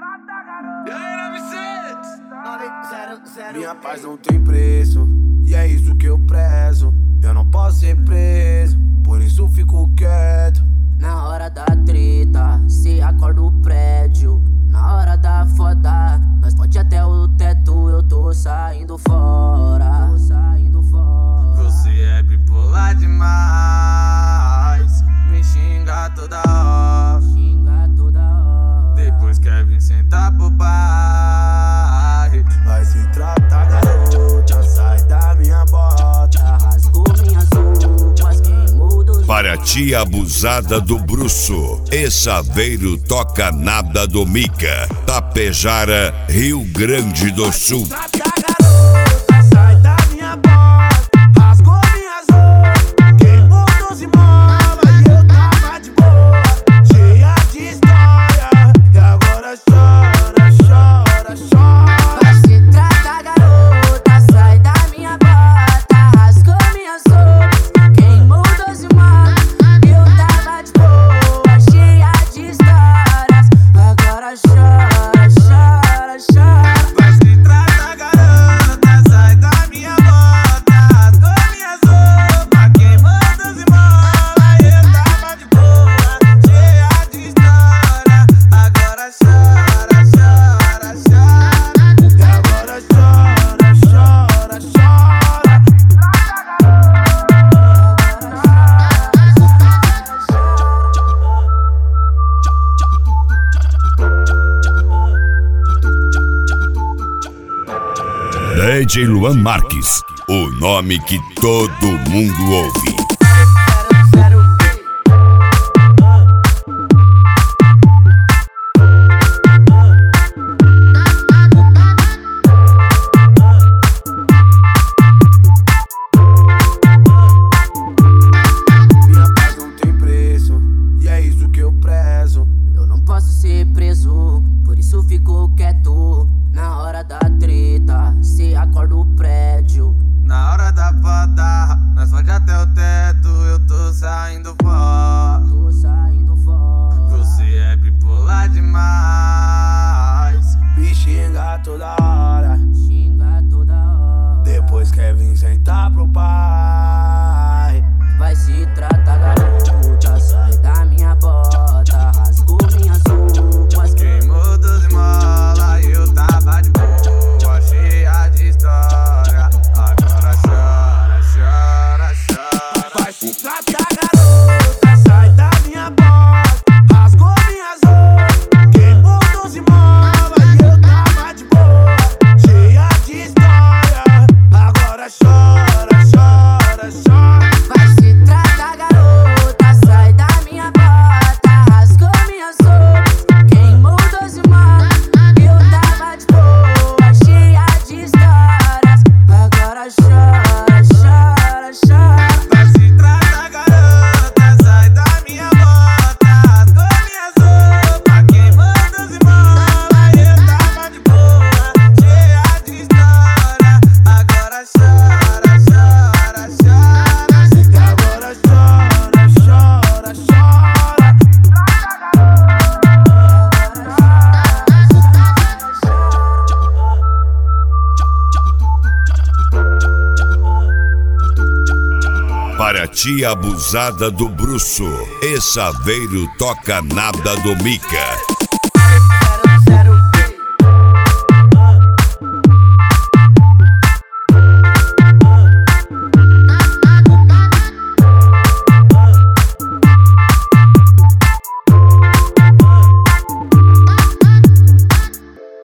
Minha paz não tem preço, e é isso que eu prezo. Eu não posso ser preso, por isso fico quieto. Na hora da treta, se acorda o prédio. Na hora da foda, nós pode até o teto. Eu tô saindo fora, Você é bipolar demais, me xinga toda hora. Depois quer vir sentar pro pai. Vai se tratar, garota, sai da minha bota. Rasgou minhas roupas, queimou dos... Paraty abusada do Bruço, e Saveiro toca nada do Mica, Tapejara, Rio Grande do Sul. Sai da minha bota, rasgou minhas roupas, queimou 12 molas e eu tava de boa, cheia de história, e agora chora, chora, chora. Vai se tratar, garota, sai da minha bota. Rasgou minhas roupas, queimou 12 malas e eu tava de boa, cheia de histórias. Agora chora, chora, chora. Vai se tratar, garota, sai da minha bota, rasgou minhas roupas, queimou 12 molas e eu tava de boa, cheia de história, agora chora, chora, chora. E agora chora, chora, chora. DJ Luan Marques, o nome que todo mundo ouve. Minha paz não tem preço, e é isso que eu prezo. Eu não posso ser preso, por isso fico quieto. Na hora da treta, se acorda o prédio. Na hora da foda, nós pode até o teto, eu tô saindo fora. Você é bipolar demais, me xinga toda hora. Depois quer vir sentar pro pai. Vai se tratar, garota, sai da minha bota. Rasgou minhas roupas, Queimou 12 molas e eu tava de boa, cheia de história. Agora chora, chora, chora. Vai se tratar, garota, sai da minha bota. Rasgou minhas roupas, queimou 12 molas e eu tava de boa, cheia de história. Agora chora, chora, chora. vai se tratar, garota, sai da minha bota. Rasgou minhas roupas, queimou 12 malas e eu tava de boa, cheia de histórias. Agora chora, chora, chora. Vai se tratar, garota, sai da minha bota. Rasgou minhas roupas, queimou 12 molas e eu tava de boa, cheia de história. Agora chora, chora, chora. E agora chora, chora, chora. Paraty abusada do Bruço, e Saveiro toca nada do Mica.